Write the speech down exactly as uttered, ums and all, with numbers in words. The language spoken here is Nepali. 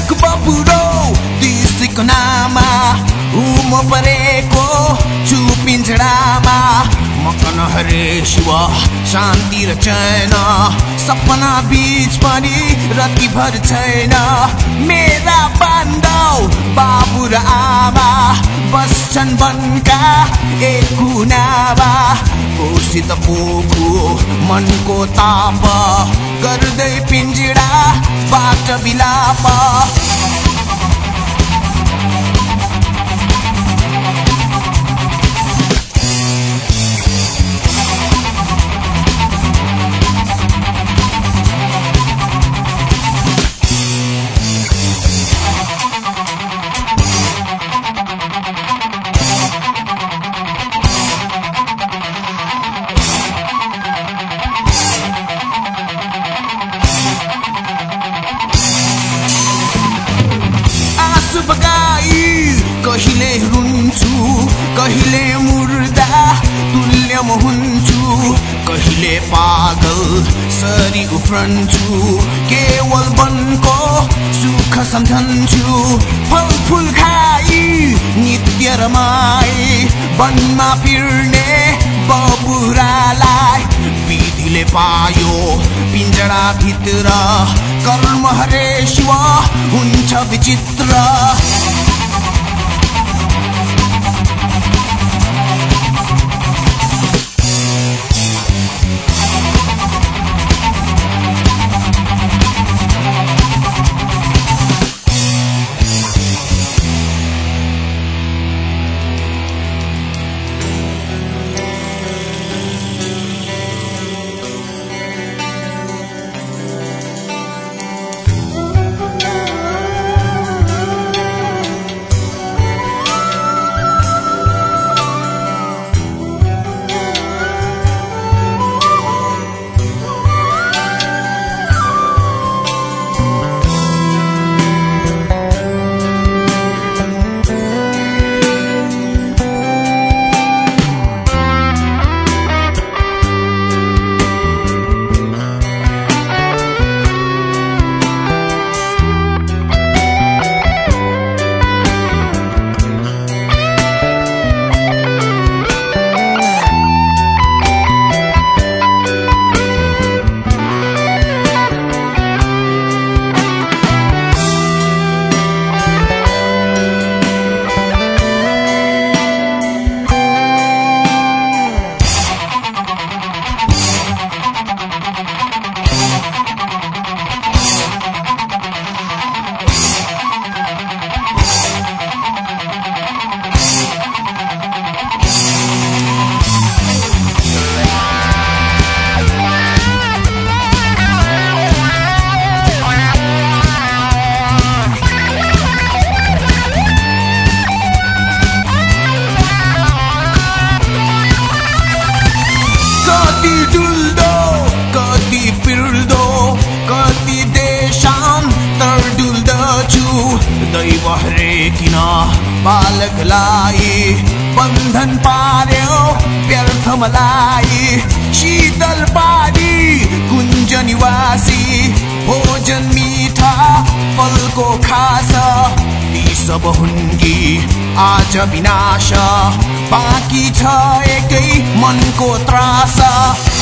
बालक बाबुरो दिसीको नामा हुम परेको छु पिञ्जडामा मकन हरे शिव शान्ति र चैन सपना बीच पनि रतिभर छैन मेरा बान्धव बाबु र आमा बस्छन् वनका एक कुनामा कोसित पोखु मनको ताप गर्दै पिञ्जडा बाट बिलाप कहिले रुन्छु कहिले मुर्दा तुल्यम हुन्छु कहिले पागल सरी उफ्रन्छु केवल वनको सुख सम्झन्छु फलफुल खाई नित्य रमाई वनमा पिर्ने बबुरालाई विधिले पायो पिञ्जडा भित्र कर्म हरे शिव हुन्छ विचित्र दैव हरेकिन बालकलाई बन्धन पार्यो व्यर्थमलाई शीतल पारी कुञ्ज निवासी भोजन मीठा फलको खास ती सब हुन्की आज विनाश बाँकी छ एकै मनको त्रास